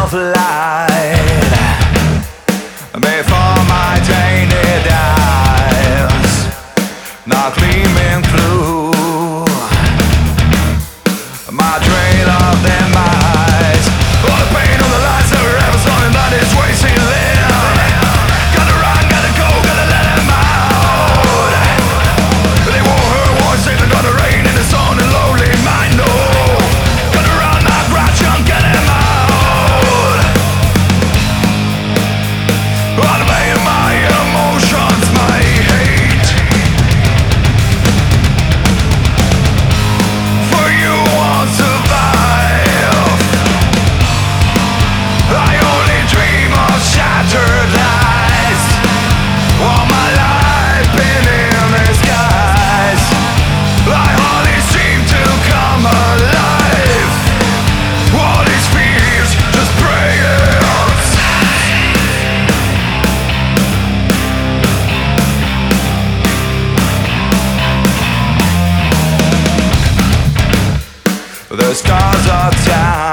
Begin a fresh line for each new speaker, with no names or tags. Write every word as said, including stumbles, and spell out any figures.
of light before my tainted eyes, now gleaming through my trail of demise. All the pain, all the lights that were ever something that is wasting live. Gotta run, gotta go, gotta let them out. They won't hurt, won't save, they're gonna rain in the sun and lonely mind. No, gotta run, not crouch, and get them out. Automating my emotions, my hate for you won't survive. I only dream of shattered lies. All my life been in the skies. I hardly seem to come alive. All these fears just prayers. The stars are down.